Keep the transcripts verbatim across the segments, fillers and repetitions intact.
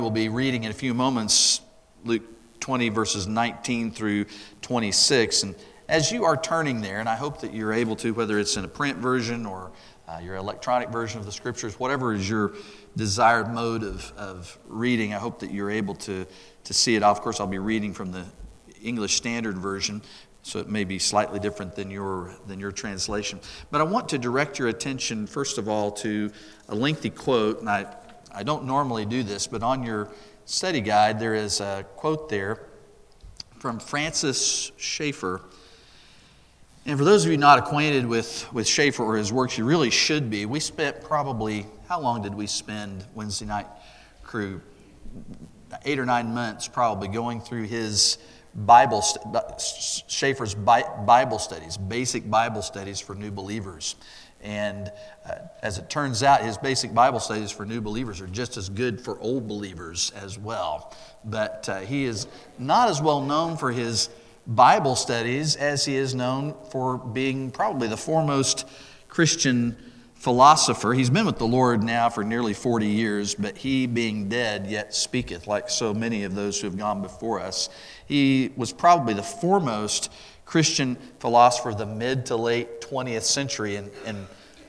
We'll be reading in a few moments Luke twenty, verses nineteen through twenty-six. And as you are turning there, and I hope that you're able to, whether it's in a print version or uh, your electronic version of the Scriptures, whatever is your desired mode of, of reading, I hope that you're able to, to see it. Of course, I'll be reading from the English Standard Version, so it may be slightly different than your than your translation. But I want to direct your attention, first of all, to a lengthy quote, and I I don't normally do this, but on your study guide, there is a quote there from Francis Schaeffer. And for those of you not acquainted with, with Schaeffer or his works, you really should be. We spent probably, how long did we spend, Wednesday night crew? Eight or nine months probably going through his Bible, Schaeffer's Bible studies, basic Bible studies for new believers. And uh, as it turns out, his basic Bible studies for new believers are just as good for old believers as well. But uh, he is not as well known for his Bible studies as he is known for being probably the foremost Christian philosopher. He's been with the Lord now for nearly forty years, but he being dead yet speaketh, like so many of those who have gone before us. He was probably the foremost Christian philosopher of the mid to late twentieth century, and, and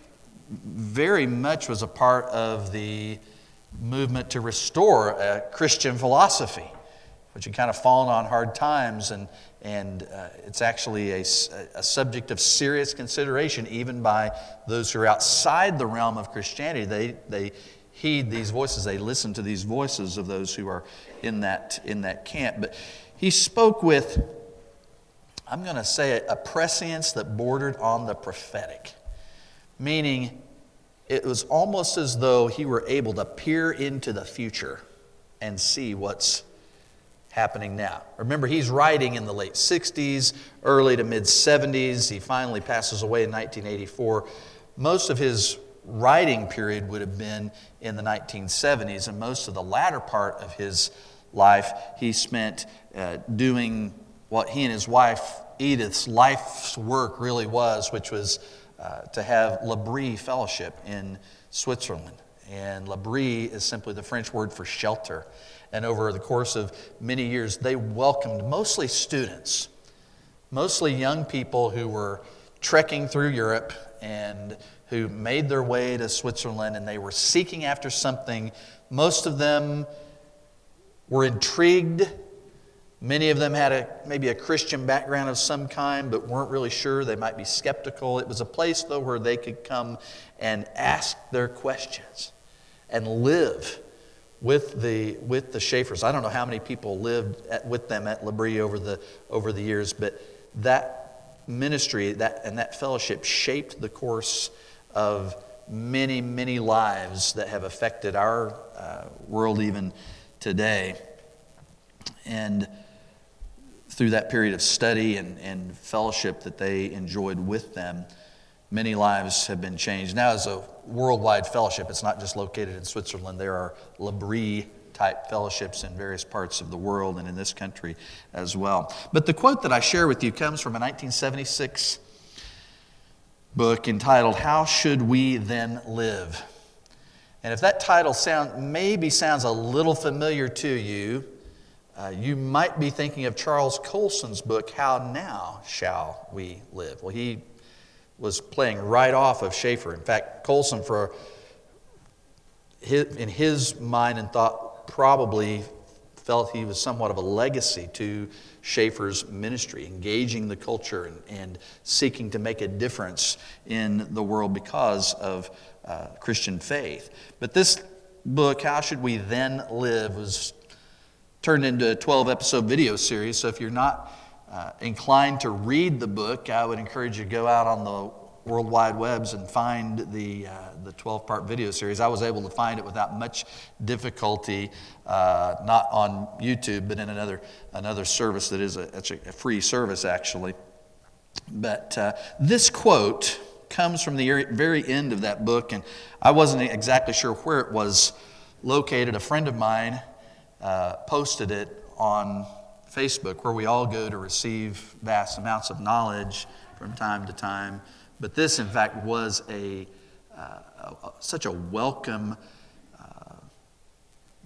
very much was a part of the movement to restore a Christian philosophy, which had kind of fallen on hard times, and, and uh, it's actually a, a subject of serious consideration even by those who are outside the realm of Christianity. They, they heed these voices, they listen to these voices of those who are in that, in that camp. But he spoke with, I'm going to say, a prescience that bordered on the prophetic, meaning it was almost as though he were able to peer into the future and see what's happening now. Remember, he's writing in the late sixties, early to mid seventies. He finally passes away in nineteen eighty-four. Most of his writing period would have been in the nineteen seventies, and most of the latter part of his life he spent uh, doing what he and his wife Edith's life's work really was, which was uh, to have L'Abri Fellowship in Switzerland. And L'Abri is simply the French word for shelter. And over the course of many years, they welcomed mostly students, mostly young people who were trekking through Europe and who made their way to Switzerland, and they were seeking after something. Most of them were intrigued. Many of them had a maybe a Christian background of some kind, but weren't really sure. They might be skeptical. It was a place, though, where they could come and ask their questions and live with the with the Schaeffers. I don't know how many people lived at, with them at L'Abri over the over the years, but that ministry that and that fellowship shaped the course of many, many lives that have affected our uh, world even today. And through that period of study and, and fellowship that they enjoyed with them, many lives have been changed. Now, as a worldwide fellowship, it's not just located in Switzerland. There are L'Abri-type fellowships in various parts of the world and in this country as well. But the quote that I share with you comes from a nineteen seventy-six book entitled, How Should We Then Live? And if that title sound maybe sounds a little familiar to you, Uh, you might be thinking of Charles Colson's book, How Now Shall We Live? Well, he was playing right off of Schaeffer. In fact, Colson, for his, in his mind and thought, probably felt he was somewhat of a legacy to Schaeffer's ministry, engaging the culture and, and seeking to make a difference in the world because of uh, Christian faith. But this book, How Should We Then Live, was turned into a twelve-episode video series. So if you're not uh, inclined to read the book, I would encourage you to go out on the World Wide Webs and find the uh, the twelve-part video series. I was able to find it without much difficulty, uh, not on YouTube, but in another another service that is a, it's a free service, actually. But uh, this quote comes from the very end of that book, and I wasn't exactly sure where it was located. A friend of mine Uh, posted it on Facebook, where we all go to receive vast amounts of knowledge from time to time. But this, in fact, was a, uh, a such a welcome uh,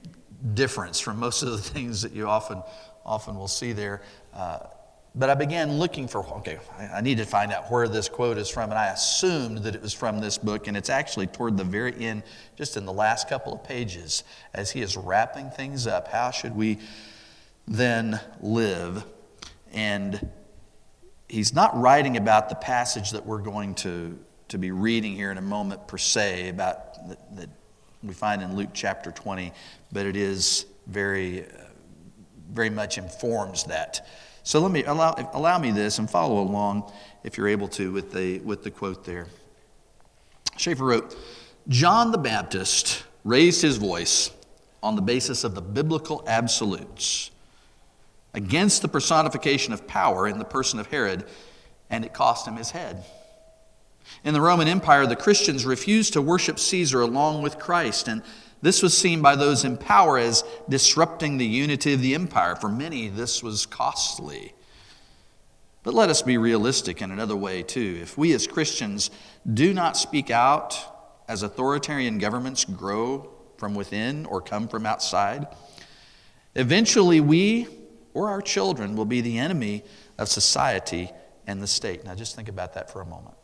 difference from most of the things that you often often will see there. Uh, but I began looking for, okay, I, I need to find out where this quote is from, and I assumed that it was from this book, and it's actually toward the very end, just in the last couple of pages, as he is wrapping things up. How should we then live? And he's not writing about the passage that we're going to, to be reading here in a moment per se, about that, that we find in Luke chapter twenty, but it is very, uh, very much informs that. So let me allow allow me this and follow along, if you're able to, with the with the quote there. Schaeffer wrote, "John the Baptist raised his voice on the basis of the biblical absolutes against the personification of power in the person of Herod, and it cost him his head. In the Roman Empire, the Christians refused to worship Caesar along with Christ, and this was seen by those in power as disrupting the unity of the empire. For many, this was costly. But let us be realistic in another way, too. If we as Christians do not speak out as authoritarian governments grow from within or come from outside, eventually we or our children will be the enemy of society and the state." Now just think about that for a moment.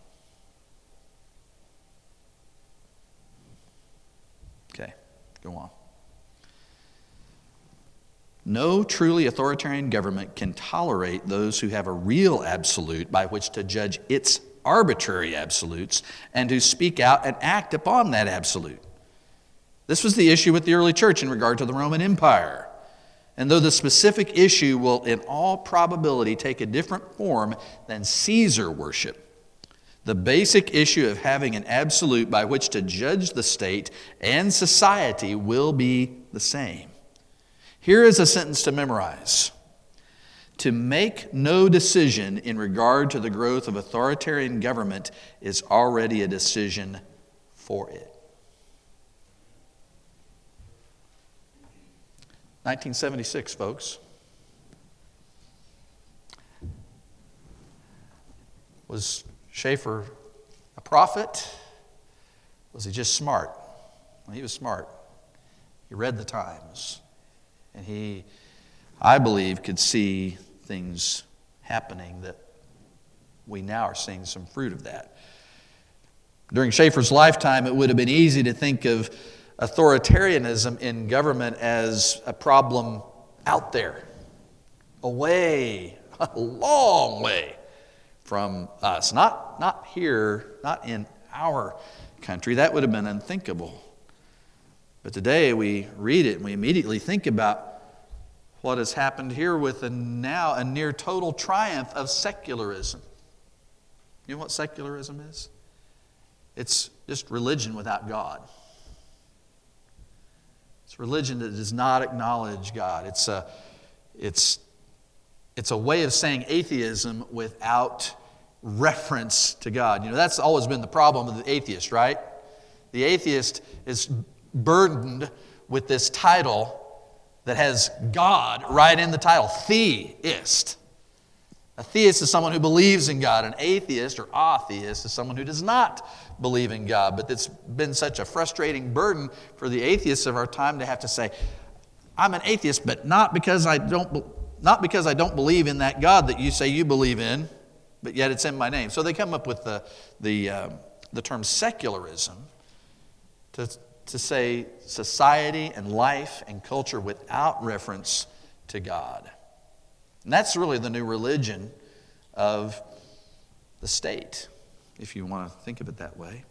Okay, go on. "No truly authoritarian government can tolerate those who have a real absolute by which to judge its arbitrary absolutes and to speak out and act upon that absolute. This was the issue with the early church in regard to the Roman Empire. And though the specific issue will in all probability take a different form than Caesar worship, the basic issue of having an absolute by which to judge the state and society will be the same. Here is a sentence to memorize. To make no decision in regard to the growth of authoritarian government is already a decision for it." nineteen seventy-six, folks. Was Schaeffer a prophet? Was he just smart? Well, he was smart. He read the times. And he, I believe, could see things happening that we now are seeing some fruit of that. During Schaeffer's lifetime, it would have been easy to think of authoritarianism in government as a problem out there, away, a long way from us. Not, not here, not in our country. That would have been unthinkable. But today we read it and we immediately think about what has happened here with a now a near total triumph of secularism. You know what secularism is? It's just religion without God. It's religion that does not acknowledge God. It's a, it's, it's a way of saying atheism without reference to God. You know, that's always been the problem with the atheist, right? The atheist is burdened with this title that has God right in the title, theist. A theist is someone who believes in God. An atheist or atheist is someone who does not believe in God. But it's been such a frustrating burden for the atheists of our time to have to say, I'm an atheist, but not because I don't, not because I don't believe in that God that you say you believe in, but yet it's in my name. So they come up with the the uh, the term secularism to to say society and life and culture without reference to God. And that's really the new religion of the state, if you want to think of it that way.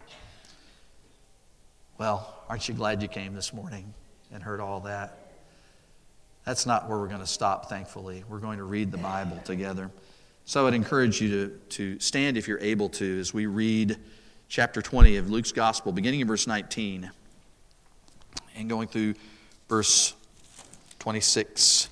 Well, aren't you glad you came this morning and heard all that? That's not where we're going to stop, thankfully. We're going to read the Bible together. So I'd encourage you to, to stand if you're able to as we read chapter twenty of Luke's Gospel, beginning in verse nineteen and going through verse twenty-six.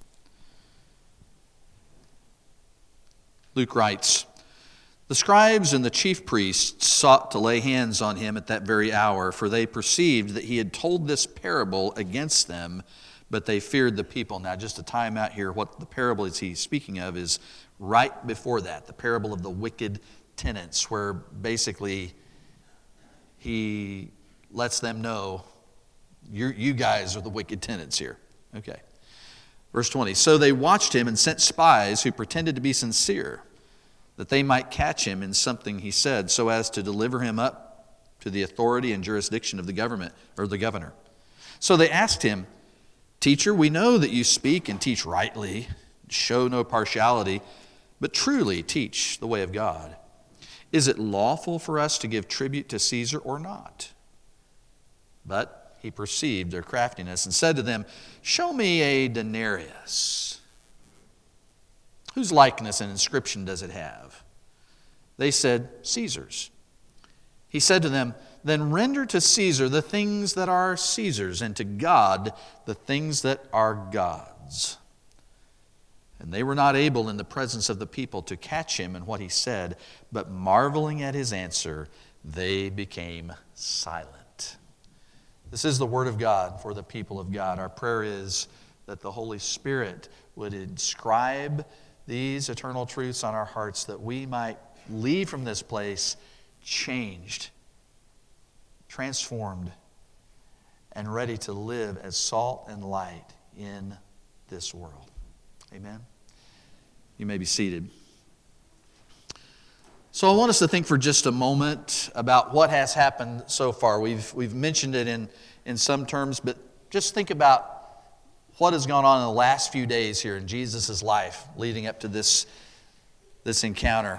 Luke writes, "The scribes and the chief priests sought to lay hands on him at that very hour, for they perceived that he had told this parable against them, but they feared the people." Now, just a time out here, what the parable is he's speaking of is right before that, the parable of the wicked tenants, where basically he lets them know You're, you guys are the wicked tenants here. Okay. Verse twenty, so they watched him and sent spies who pretended to be sincere, that they might catch him in something he said, so as to deliver him up to the authority and jurisdiction of the government, or the governor. So they asked him, Teacher, we know that you speak and teach rightly, show no partiality, but truly teach the way of God. Is it lawful for us to give tribute to Caesar or not? But he perceived their craftiness and said to them, Show me a denarius. Whose likeness and inscription does it have? They said, Caesar's. He said to them, Then render to Caesar the things that are Caesar's, and to God the things that are God's. And they were not able in the presence of the people to catch him in what he said, but marveling at his answer, they became silent. This is the word of God for the people of God. Our prayer is that the Holy Spirit would inscribe these eternal truths on our hearts, that we might leave from this place changed, transformed, and ready to live as salt and light in this world. Amen. You may be seated. So I want us to think for just a moment about what has happened so far. We've we've mentioned it in, in some terms, but just think about what has gone on in the last few days here in Jesus' life leading up to this, this encounter.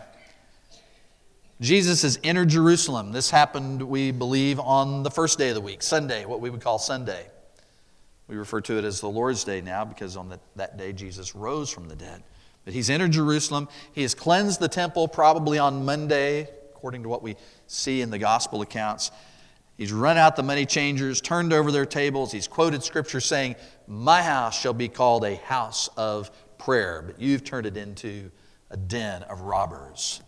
Jesus has entered Jerusalem. This happened, we believe, on the first day of the week, Sunday, what we would call Sunday. We refer to it as the Lord's Day now because on the, that day Jesus rose from the dead. But he's entered Jerusalem. He has cleansed the temple probably on Monday, according to what we see in the gospel accounts. He's run out the money changers, turned over their tables. He's quoted scripture saying, My house shall be called a house of prayer, but you've turned it into a den of robbers.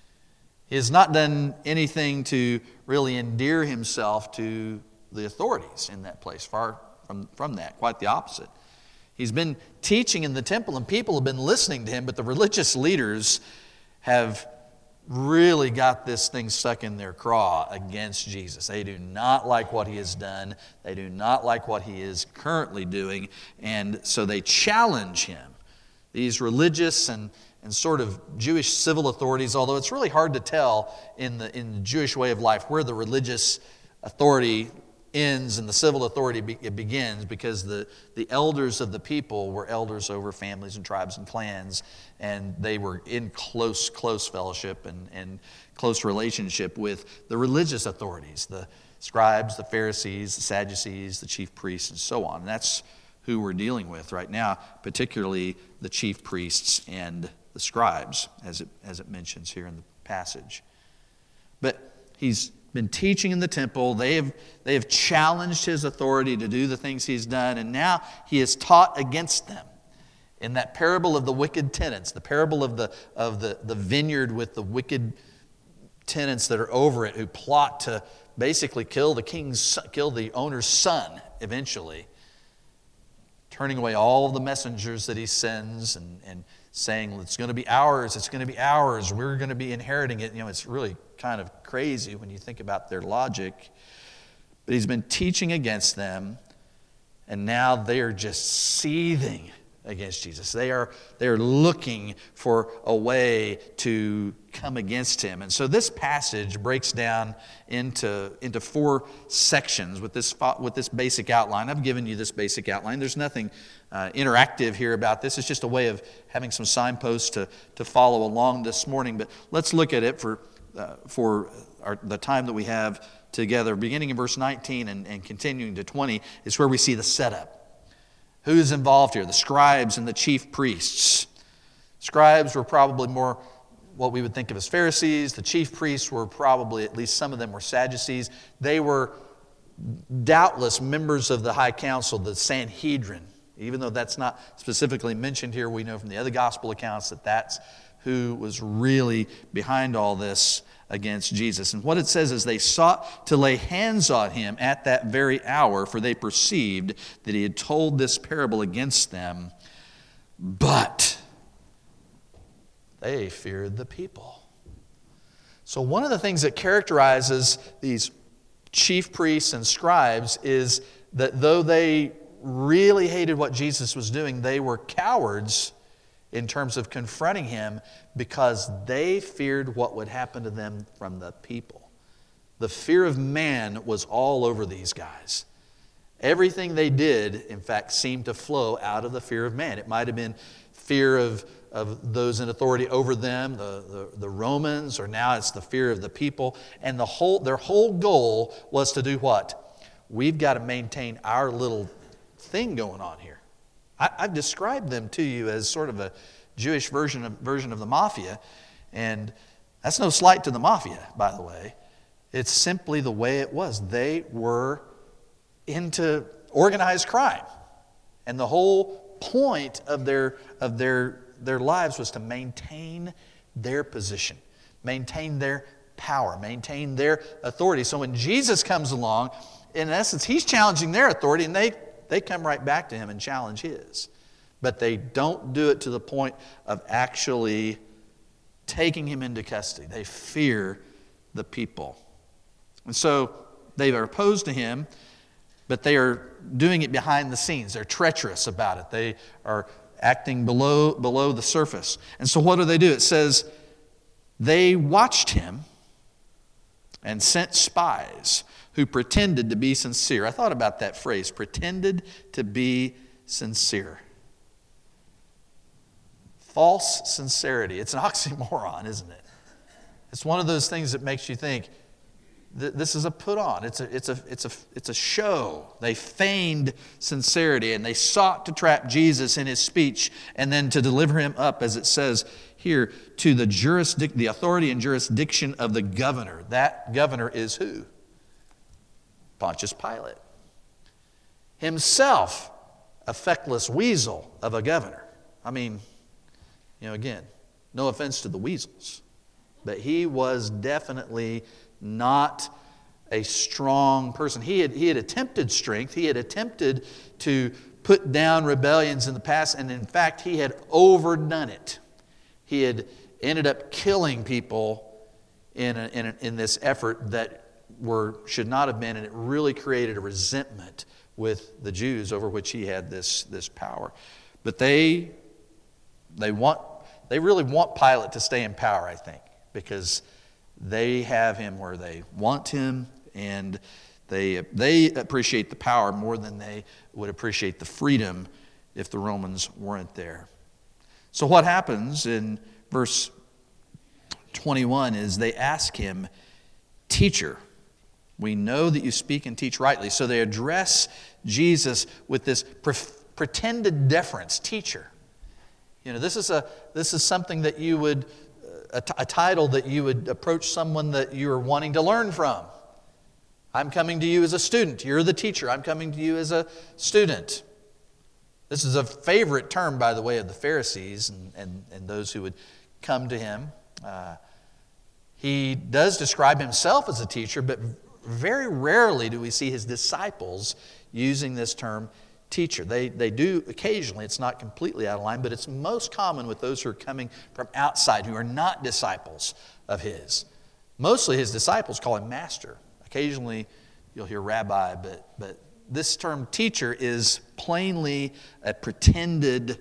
He has not done anything to really endear himself to the authorities in that place. Far from, from that, quite the opposite. He's been teaching in the temple and people have been listening to him, but the religious leaders have really got this thing stuck in their craw against Jesus. They do not like what he has done. They do not like what he is currently doing, and so they challenge him. These religious and, and sort of Jewish civil authorities, although it's really hard to tell in the, in the Jewish way of life where the religious authority ends and the civil authority be, it begins, because the, the elders of the people were elders over families and tribes and clans, and they were in close, close fellowship and, and close relationship with the religious authorities, the scribes, the Pharisees, the Sadducees, the chief priests, and so on. And that's who we're dealing with right now, particularly the chief priests and the scribes, as it, as it mentions here in the passage. But he's been teaching in the temple. They have, they have challenged his authority to do the things he's done, and now he has taught against them. In that parable of the wicked tenants, the parable of the, of the, the vineyard with the wicked tenants that are over it who plot to basically kill the king's, kill the owner's son eventually, turning away all of the messengers that he sends and, and saying, it's going to be ours, it's going to be ours, we're going to be inheriting it. You know, it's really kind of crazy when you think about their logic. But he's been teaching against them, and now they are just seething against Jesus. They are, they are looking for a way to come against him. And so this passage breaks down into, into four sections with this, with this basic outline. I've given you this basic outline. There's nothing uh, interactive here about this. It's just a way of having some signposts to, to follow along this morning. But let's look at it for, uh, for our, the time that we have together. Beginning in verse nineteen and, and continuing to twenty is where we see the setup. Who's involved here? The scribes and the chief priests. Scribes were probably more what we would think of as Pharisees. The chief priests were probably, at least some of them were Sadducees. They were doubtless members of the high council, the Sanhedrin. Even though that's not specifically mentioned here, we know from the other gospel accounts that that's who was really behind all this against Jesus. And what it says is they sought to lay hands on him at that very hour, for they perceived that he had told this parable against them, but they feared the people. So one of the things that characterizes these chief priests and scribes is that though they really hated what Jesus was doing, they were cowards in terms of confronting him because they feared what would happen to them from the people. The fear of man was all over these guys. Everything they did, in fact, seemed to flow out of the fear of man. It might have been fear of, of those in authority over them, the, the, the Romans, or now it's the fear of the people. And the whole their whole goal was to do what? We've got to maintain our little thing going on here. I, I've described them to you as sort of a Jewish version of, version of the mafia, and that's no slight to the mafia, by the way. It's simply the way it was. They were into organized crime, and the whole point of their of their their lives was to maintain their position, maintain their power, maintain their authority. So when Jesus comes along, in essence, he's challenging their authority, and they they come right back to him and challenge his. But they don't do it to the point of actually taking him into custody. They fear the people. And so they are opposed to him, but they are doing it behind the scenes. They're treacherous about it. They are acting below, below the surface. And so what do they do? It says, they watched him and sent spies who pretended to be sincere. I thought about that phrase, pretended to be sincere. False sincerity. It's an oxymoron, isn't it? It's one of those things that makes you think, this is a put on. It's a, it's a, it's a, it's a show. They feigned sincerity, and they sought to trap Jesus in his speech and then to deliver him up, as it says here, to the jurisdic- the authority and jurisdiction of the governor. That governor is who? Pontius Pilate. Himself, a feckless weasel of a governor. I mean, you know, again, no offense to the weasels, but he was definitely not a strong person. He had, he had attempted strength. He had attempted to put down rebellions in the past, and in fact, he had overdone it. He had ended up killing people in, a, in, a, in this effort that were should not have been, and it really created a resentment with the Jews over which he had this, this power. But they they want they really want Pilate to stay in power, I think, because they have him where they want him, and they they appreciate the power more than they would appreciate the freedom if the Romans weren't there. So what happens in verse twenty-one is they ask him, "Teacher, we know that you speak and teach rightly." So they address Jesus with this pre- pretended deference, teacher. You know, this is a this is something that you would, a, t- a title that you would approach someone that you are wanting to learn from. I'm coming to you as a student. You're the teacher. I'm coming to you as a student. This is a favorite term, by the way, of the Pharisees and, and, and those who would come to him. Uh, he does describe himself as a teacher, but very rarely do we see his disciples using this term teacher. They, they do occasionally. It's not completely out of line, but it's most common with those who are coming from outside, who are not disciples of his. Mostly his disciples call him master. Occasionally you'll hear rabbi, but, but this term teacher is plainly a pretended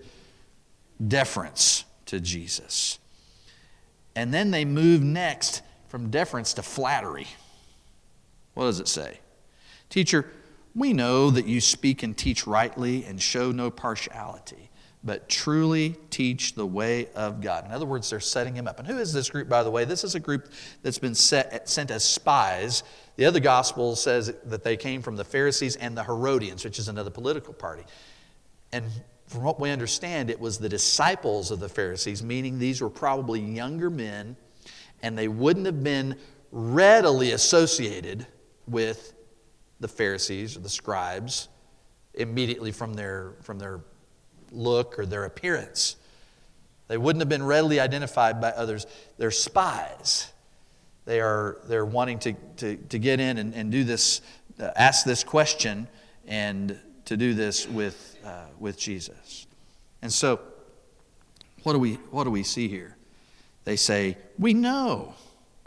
deference to Jesus. And then they move next from deference to flattery. What does it say? Teacher, we know that you speak and teach rightly and show no partiality, but truly teach the way of God. In other words, they're setting him up. And who is this group, by the way? This is a group that's been set, sent as spies. The other gospel says that they came from the Pharisees and the Herodians, which is another political party. And from what we understand, it was the disciples of the Pharisees, meaning these were probably younger men, and they wouldn't have been readily associated with the Pharisees or the scribes immediately from their, from their look or their appearance. They wouldn't have been readily identified by others. They're spies. They are they're wanting to, to, to get in and, and do this, uh, ask this question, and to do this with uh, with Jesus. And so, what do we what do we see here? They say, "We know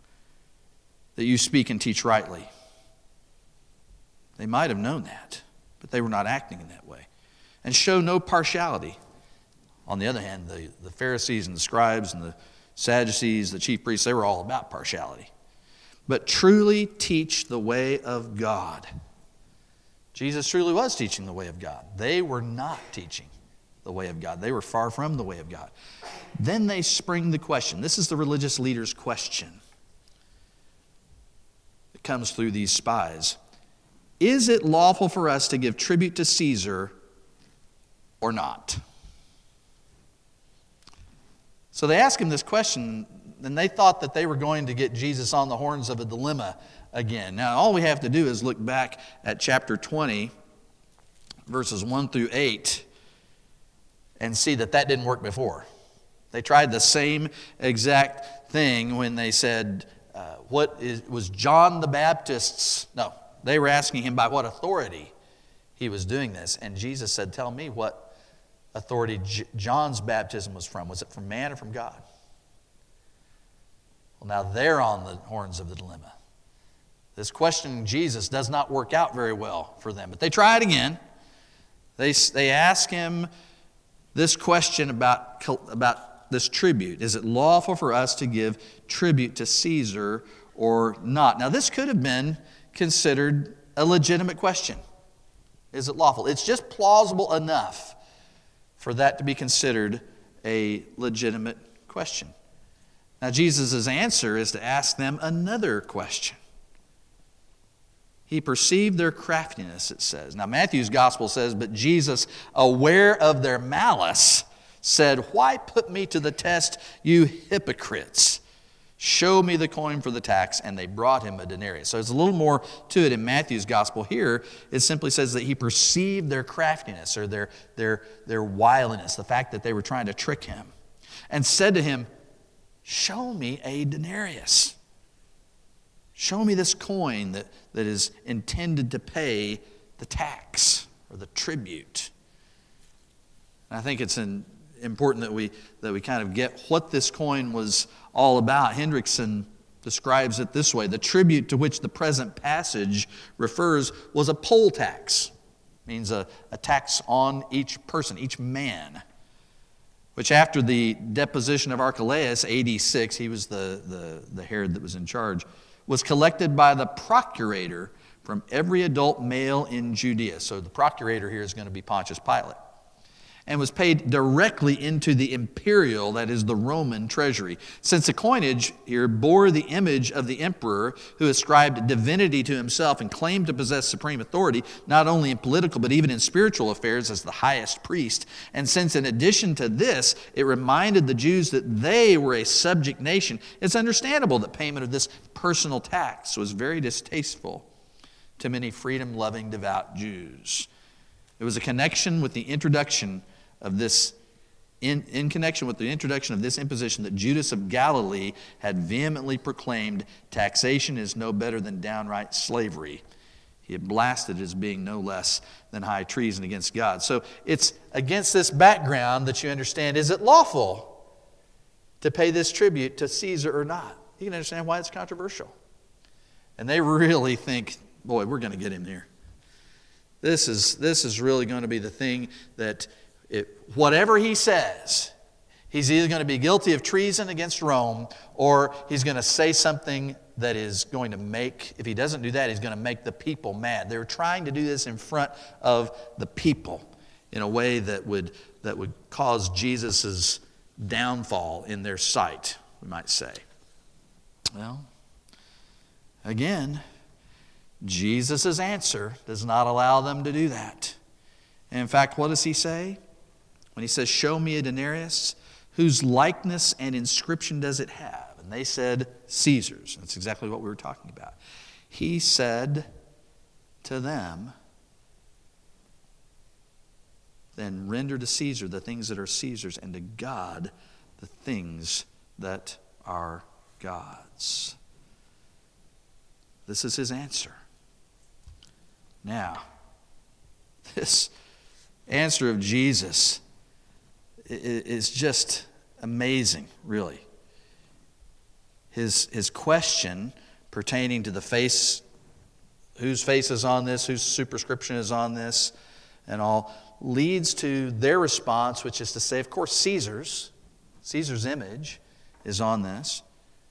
that you speak and teach rightly." They might have known that. but they were not acting in that way. And show no partiality. On the other hand, the, the Pharisees and the scribes and the Sadducees, the chief priests, they were all about partiality. But truly teach the way of God. Jesus truly was teaching the way of God. They were not teaching the way of God. They were far from the way of God. Then they spring the question. This is the religious leader's question. It comes through these spies. Is it lawful for us to give tribute to Caesar or not? So they ask him this question, and they thought that they were going to get Jesus on the horns of a dilemma again. Now, all we have to do is look back at chapter twenty, verses one through eight, and see that that didn't work before. They tried the same exact thing when they said, uh, what is, was John the Baptist's, no, they were asking him by what authority he was doing this. And Jesus said, tell me what authority J- John's baptism was from. Was it from man or from God? Well, now they're on the horns of the dilemma. This questioning Jesus does not work out very well for them. But they try it again. They, they ask him this question about, about this tribute. Is it lawful for us to give tribute to Caesar or not? Now, this could have been considered a legitimate question. Is it lawful? It's just plausible enough for that to be considered a legitimate question. Now, Jesus' answer is to ask them another question. He perceived their craftiness, it says. Now, Matthew's gospel says, but Jesus, aware of their malice, said, why put me to the test, you hypocrites? Show me the coin for the tax. And they brought him a denarius. So there's a little more to it in Matthew's gospel. Here, it simply says that he perceived their craftiness or their, their, their wiliness, the fact that they were trying to trick him, and said to him, show me a denarius. Show me this coin that, that is intended to pay the tax or the tribute. And I think it's an, important that we, that we kind of get what this coin was all about. Hendrickson describes it this way. The tribute to which the present passage refers was a poll tax. It means a, a tax on each person, each man, which after the deposition of Archelaus, A D six, he was the, the, the Herod that was in charge, was collected by the procurator from every adult male in Judea. So the procurator here is going to be Pontius Pilate. And was paid directly into the imperial, that is the Roman treasury. Since the coinage here bore the image of the emperor who ascribed divinity to himself and claimed to possess supreme authority, not only in political but even in spiritual affairs as the highest priest. And since in addition to this, it reminded the Jews that they were a subject nation, it's understandable that payment of this personal tax was very distasteful to many freedom-loving devout Jews. It was a connection with the introduction of this, in, in connection with the introduction of this imposition that Judas of Galilee had vehemently proclaimed taxation is no better than downright slavery. He had blasted it as being no less than high treason against God. So it's against this background that you understand, is it lawful to pay this tribute to Caesar or not? You can understand why it's controversial. And they really think, boy, we're going to get him here. This is, this is really going to be the thing that it, whatever he says, he's either going to be guilty of treason against Rome or he's going to say something that is going to make, if he doesn't do that, he's going to make the people mad. They're trying to do this in front of the people in a way that would, that would cause Jesus' downfall in their sight, we might say. Well, again, Jesus' answer does not allow them to do that. And in fact, what does he say? When he says, show me a denarius, whose likeness and inscription does it have? And they said, Caesar's. That's exactly what we were talking about. He said to them, then render to Caesar the things that are Caesar's, and to God the things that are God's. This is his answer. Now, this answer of Jesus is just amazing, really. His, his question pertaining to the face whose face is on this, whose superscription is on this, and all, leads to their response, which is to say, of course, Caesar's, Caesar's image is on this.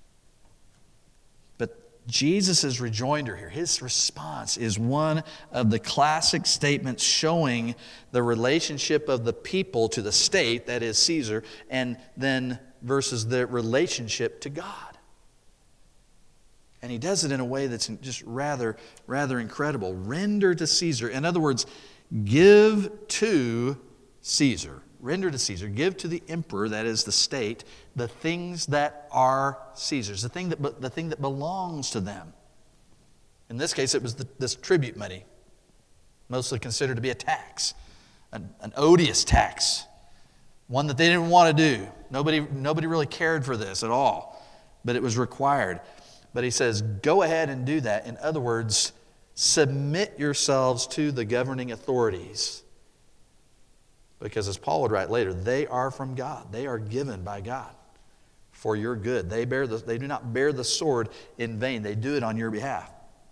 But Jesus' rejoinder here, his response, is one of the classic statements showing the relationship of the people to the state, that is Caesar, and then versus the relationship to God. And he does it in a way that's just rather, rather incredible. Render to Caesar. In other words, give to Caesar. Render to Caesar. Give to the emperor, that is the state, the things that are Caesar's, the thing that, the thing that belongs to them. In this case, it was the, this tribute money, mostly considered to be a tax, an, an odious tax, one that they didn't want to do. Nobody, nobody really cared for this at all, but it was required. But he says, go ahead and do that. In other words, submit yourselves to the governing authorities. Because as Paul would write later, they are from God. They are given by God for your good. They bear the, they do not bear the sword in vain. They do it on your behalf.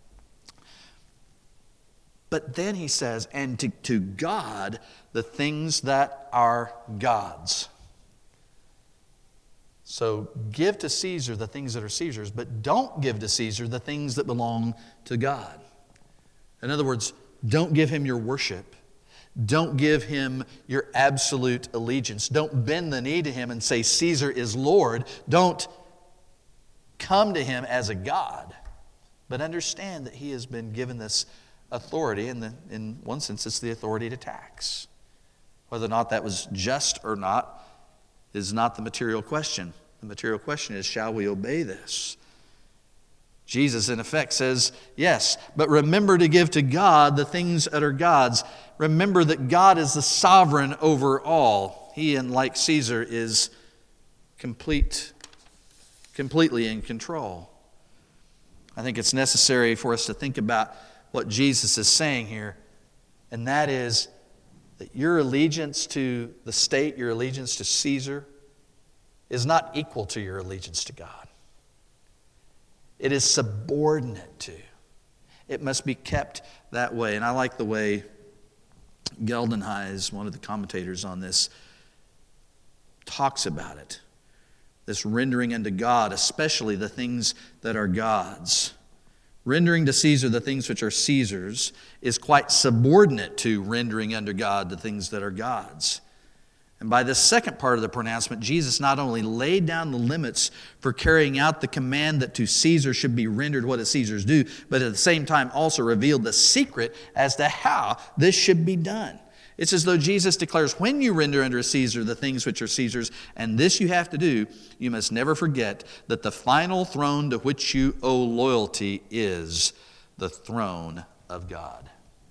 But then he says, and to, to God, the things that are God's. So give to Caesar the things that are Caesar's, but don't give to Caesar the things that belong to God. In other words, don't give him your worship. Don't give him your absolute allegiance. Don't bend the knee to him and say Caesar is Lord. Don't come to him as a God, but understand that he has been given this authority, and in one sense it's the authority to tax. Whether or not that was just or not is not the material question. The material question is, shall we obey this? Jesus, in effect, says, yes, but remember to give to God the things that are God's. Remember that God is the sovereign over all. He, unlike Caesar, is complete, completely in control. I think it's necessary for us to think about what Jesus is saying here, and that is that your allegiance to the state, your allegiance to Caesar, is not equal to your allegiance to God. It is subordinate to. It must be kept that way. And I like the way Geldenhuys, one of the commentators on this, talks about it. This rendering unto God, especially the things that are God's. Rendering to Caesar the things which are Caesar's is quite subordinate to rendering unto God the things that are God's. And by this second part of the pronouncement, Jesus not only laid down the limits for carrying out the command that to Caesar should be rendered what is Caesar's due, but at the same time also revealed the secret as to how this should be done. It's as though Jesus declares, when you render unto Caesar the things which are Caesar's, and this you have to do, you must never forget that the final throne to which you owe loyalty is the throne of God.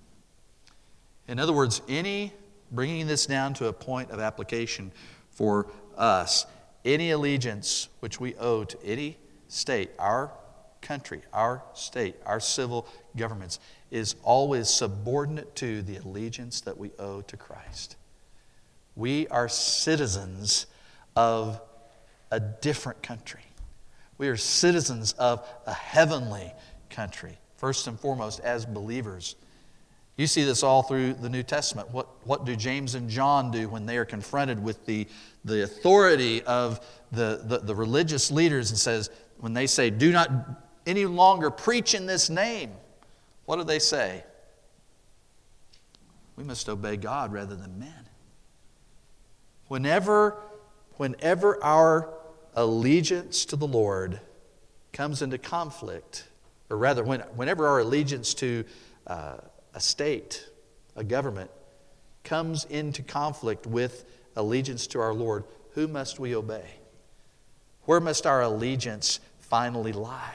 In other words, any bringing this down to a point of application for us, any allegiance which we owe to any state, our country, our state, our civil governments, is always subordinate to the allegiance that we owe to Christ. We are citizens of a different country. We are citizens of a heavenly country, first and foremost as believers. You see this all through the New Testament. What, what do James and John do when they are confronted with the, the authority of the, the, the religious leaders and says, when they say, do not any longer preach in this name, what do they say? We must obey God rather than men. Whenever, whenever our allegiance to the Lord comes into conflict, or rather, when, whenever our allegiance to uh, a state, a government, comes into conflict with allegiance to our Lord, who must we obey? Where must our allegiance finally lie?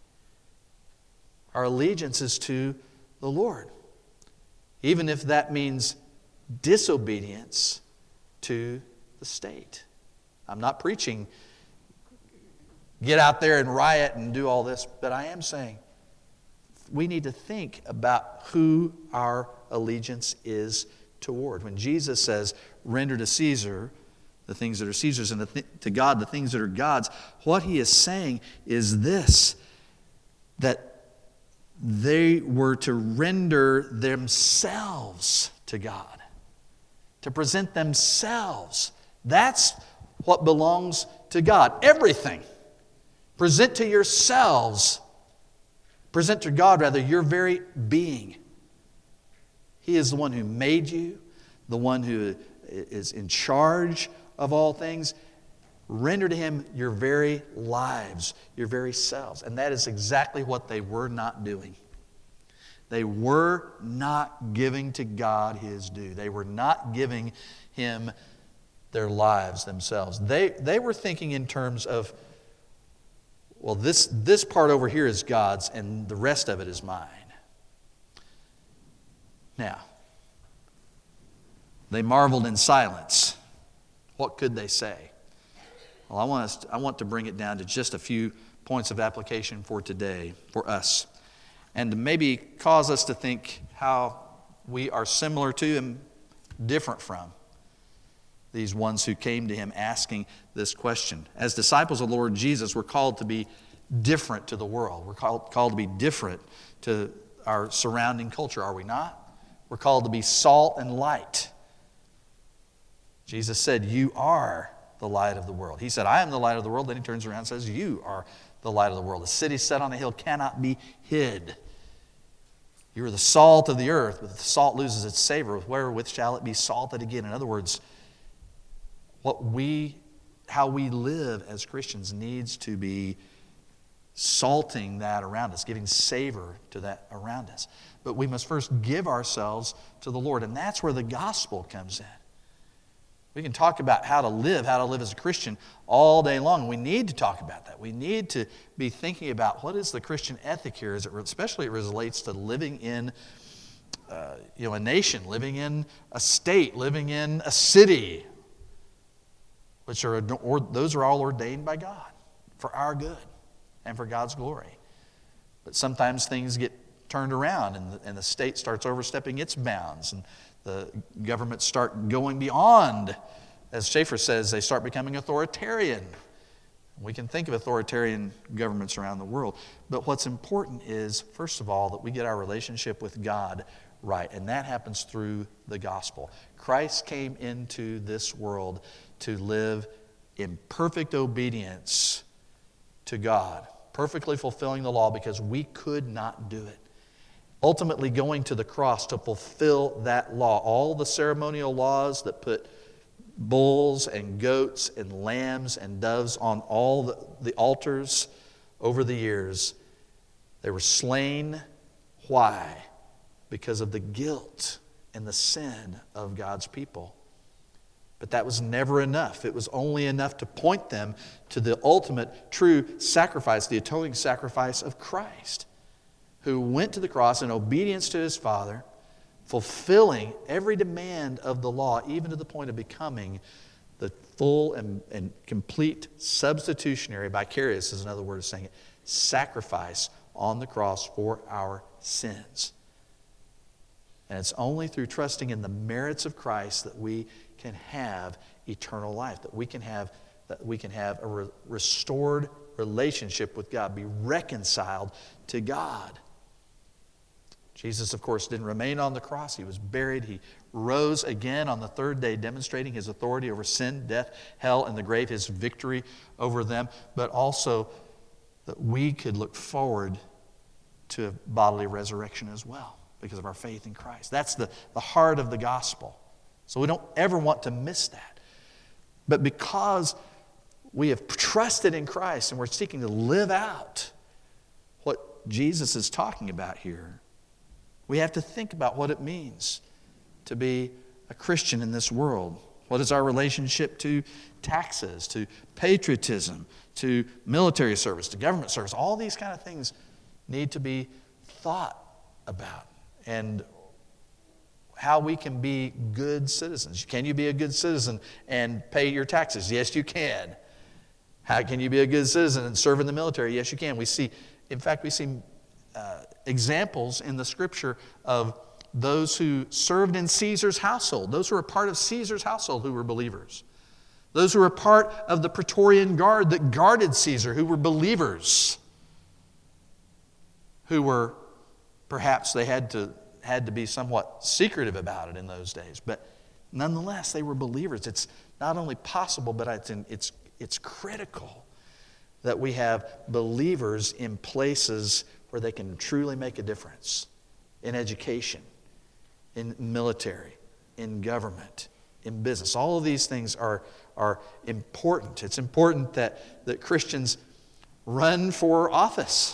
Our allegiance is to the Lord, even if that means disobedience to the state. I'm not preaching, get out there and riot and do all this, but I am saying we need to think about who our allegiance is toward. When Jesus says, render to Caesar the things that are Caesar's and to God the things that are God's, what he is saying is this, that they were to render themselves to God, to present themselves. That's what belongs to God. Everything. Present to yourselves, present to God, rather, your very being. He is the one who made you, the one who is in charge of all things. Render to Him your very lives, your very selves. And that is exactly what they were not doing. They were not giving to God His due. They were not giving Him their lives themselves. They, they were thinking in terms of, well, this, this part over here is God's and the rest of it is mine. Now, they marveled in silence. What could they say? Well, I want us to, I want to bring it down to just a few points of application for today, for us, and to maybe cause us to think how we are similar to and different from these ones who came to Him asking this question. As disciples of the Lord Jesus, we're called to be different to the world. We're called, called to be different to our surrounding culture, are we not? We're called to be salt and light. Jesus said, "You are the light of the world." He said, "I am the light of the world." Then He turns around and says, "You are the light of the world. A city set on a hill cannot be hid. You are the salt of the earth, but if the salt loses its savor, wherewith shall it be salted again?" In other words, what we, how we live as Christians needs to be salting that around us, giving savor to that around us. But we must first give ourselves to the Lord, and that's where the gospel comes in. We can talk about how to live, how to live as a Christian all day long. We need to talk about that. We need to be thinking about what is the Christian ethic here, as it, especially it relates to living in uh, you know, a nation, living in a state, living in a city, which are or, those are all ordained by God for our good and for God's glory. But sometimes things get turned around, and the, and the state starts overstepping its bounds, and the governments start going beyond. As Schaeffer says, they start becoming authoritarian. We can think of authoritarian governments around the world. But what's important is, first of all, that we get our relationship with God right. And that happens through the gospel. Christ came into this world to live in perfect obedience to God, perfectly fulfilling the law because we could not do it. Ultimately going to the cross to fulfill that law. All the ceremonial laws that put bulls and goats and lambs and doves on all the, the altars over the years, they were slain. Why? Because of the guilt and the sin of God's people. But that was never enough. It was only enough to point them to the ultimate true sacrifice, the atoning sacrifice of Christ, who went to the cross in obedience to His Father, fulfilling every demand of the law, even to the point of becoming the full and, and complete substitutionary, vicarious is another word of saying it, sacrifice on the cross for our sins. And it's only through trusting in the merits of Christ that we can have eternal life, that we can have, that we can have a re- restored relationship with God, be reconciled to God. Jesus, of course, didn't remain on the cross. He was buried. He rose again on the third day, demonstrating His authority over sin, death, hell, and the grave, His victory over them, but also that we could look forward to a bodily resurrection as well because of our faith in Christ. That's the, the heart of the gospel. So we don't ever want to miss that. But because we have trusted in Christ and we're seeking to live out what Jesus is talking about here, we have to think about what it means to be a Christian in this world. What is our relationship to taxes, to patriotism, to military service, to government service? All these kind of things need to be thought about. And how we can be good citizens. Can you be a good citizen and pay your taxes? Yes, you can. How can you be a good citizen and serve in the military? Yes, you can. We see, in fact, we see uh, examples in the Scripture of those who served in Caesar's household, those who were part of Caesar's household who were believers, those who were part of the Praetorian Guard that guarded Caesar who were believers, who were perhaps they had to, had to be somewhat secretive about it in those days. But nonetheless, they were believers. It's not only possible, but it's, in, it's, it's critical that we have believers in places where they can truly make a difference. In education, in military, in government, in business. All of these things are, are important. It's important that, that Christians run for office.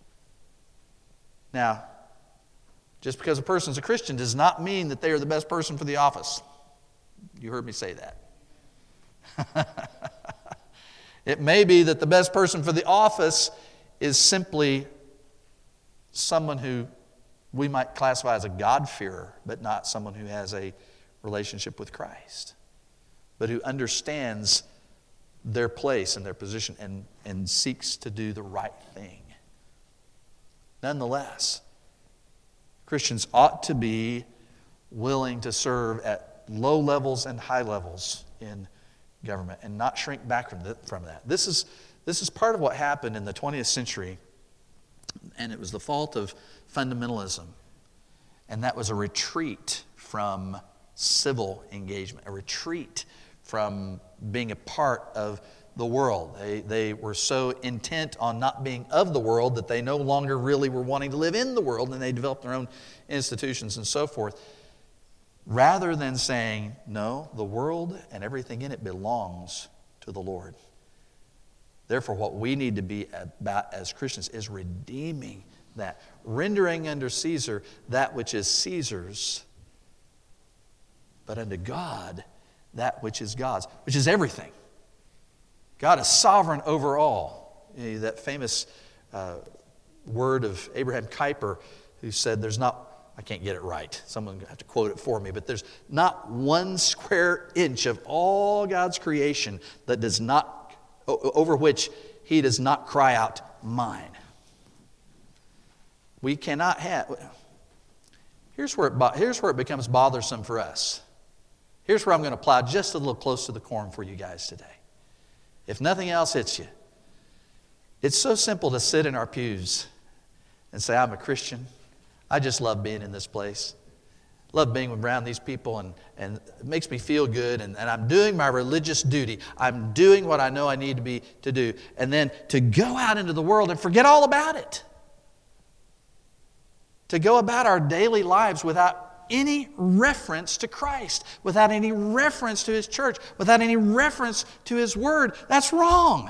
Now, just because a person's a Christian does not mean that they are the best person for the office. You heard me say that. It may be that the best person for the office is simply someone who we might classify as a God-fearer, but not someone who has a relationship with Christ, but who understands their place and their position and, and seeks to do the right thing. Nonetheless, Christians ought to be willing to serve at low levels and high levels in government and not shrink back from, the, from that. This is, this is part of what happened in the twentieth century, and it was the fault of fundamentalism. And that was a retreat from civil engagement, a retreat from being a part of the world. They, they were so intent on not being of the world that they no longer really were wanting to live in the world, and they developed their own institutions and so forth. Rather than saying, no, the world and everything in it belongs to the Lord. Therefore, what we need to be about as Christians is redeeming that, rendering unto Caesar that which is Caesar's, but unto God that which is God's, which is everything. God is sovereign over all. You know, that famous uh, word of Abraham Kuyper, who said there's not, I can't get it right, someone will have to quote it for me, but there's not one square inch of all God's creation that does not, over which he does not cry out, mine. We cannot have, here's where it, here's where it becomes bothersome for us. Here's where I'm going to plow just a little close to the corn for you guys today. If nothing else hits you, it's so simple to sit in our pews and say, I'm a Christian. I just love being in this place. Love being around these people, and, and it makes me feel good, and, and I'm doing my religious duty. I'm doing what I know I need to be to do. And then to go out into the world and forget all about it. To go about our daily lives without any reference to Christ, without any reference to His church, without any reference to His Word. That's wrong.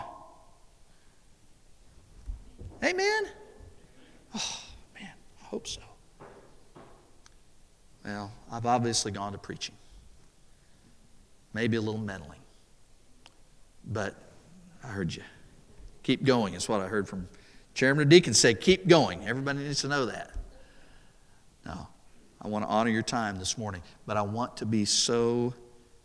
Amen? Oh, man, I hope so. Well, I've obviously gone to preaching. Maybe a little meddling. But I heard you. Keep going is what I heard from Chairman of Deacons say. Keep going. Everybody needs to know that. No, I want to honor your time this morning, but I want to be so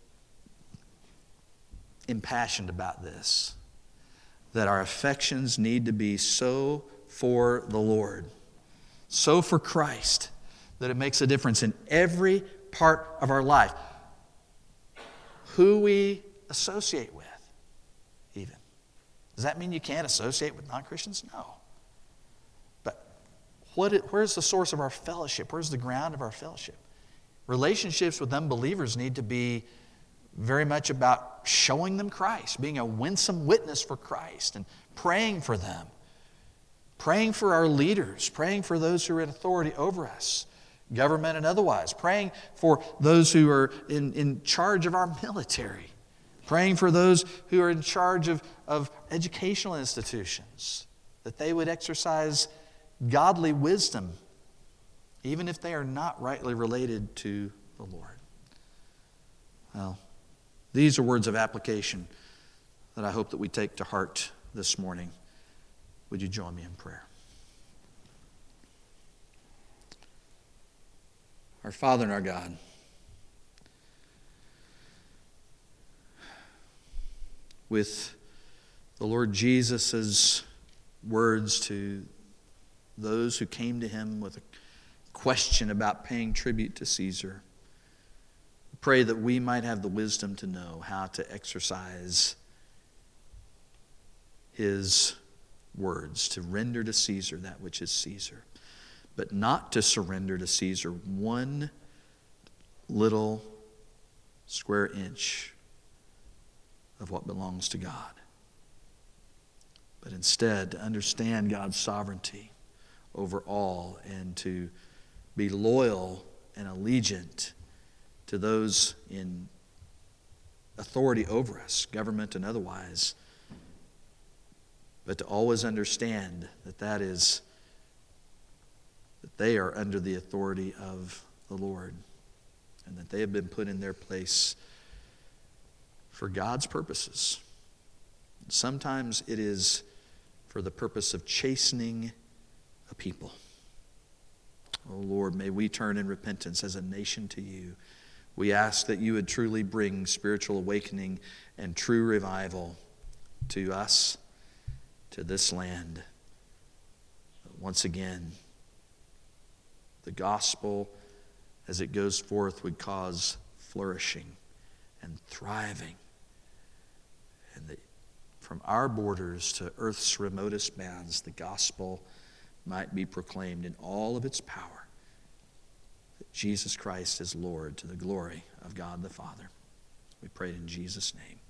impassioned about this that our affections need to be so for the Lord, so for Christ, that it makes a difference in every part of our life. Who we associate with, even. Does that mean you can't associate with non-Christians? No. But what? Where's the source of our fellowship? Where's the ground of our fellowship? Relationships with unbelievers need to be very much about showing them Christ, being a winsome witness for Christ, and praying for them, praying for our leaders, praying for those who are in authority over us, government and otherwise, praying for those who are in, in charge of our military, praying for those who are in charge of, of educational institutions, that they would exercise godly wisdom, even if they are not rightly related to the Lord. Well, these are words of application that I hope that we take to heart this morning. Would you join me in prayer? Our Father and our God, with the Lord Jesus' words to those who came to him with a question about paying tribute to Caesar, pray that we might have the wisdom to know how to exercise his words, to render to Caesar that which is Caesar, but not to surrender to Caesar one little square inch of what belongs to God, but instead to understand God's sovereignty over all and to be loyal and allegiant to those in authority over us, government and otherwise, but to always understand that that is that they are under the authority of the Lord and that they have been put in their place for God's purposes. Sometimes it is for the purpose of chastening a people. Oh Lord, may we turn in repentance as a nation to you. We ask that you would truly bring spiritual awakening and true revival to us, to this land. Once again, the gospel, as it goes forth, would cause flourishing and thriving. And that from our borders to earth's remotest bounds, the gospel might be proclaimed in all of its power, that Jesus Christ is Lord, to the glory of God the Father. We pray it in Jesus' name.